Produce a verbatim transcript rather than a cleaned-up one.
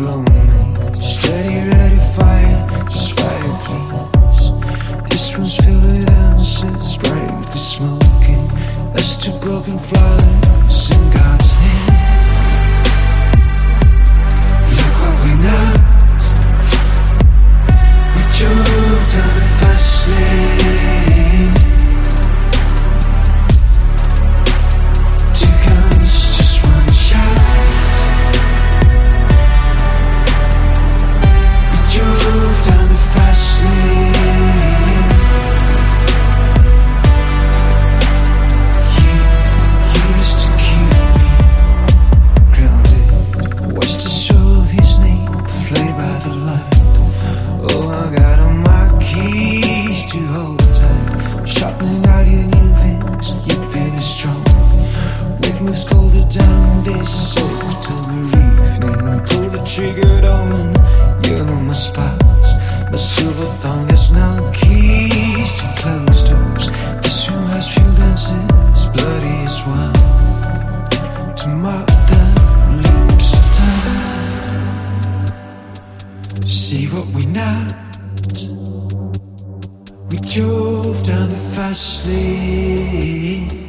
blow me. Steady, ready, fire, just fire, please. This one's filled with answers, brightly smoking. That's two broken flowers in God's hand. Look what we not. We drove down the fast lane. Two guns, just one shot. We drove down the fast lane. You used to keep me grounded. Watched the show of his name play by the light. Oh, I got all my keys to hold tight. Sharpening out your new things, you've been strong. Wave moves colder down this October evening. Pull the trigger on, you know my spots. My silver tongue has no keys to close doors. This room has few dances, bloody as one. To mark the leaps of time. See what we not. We drove down the fast lane.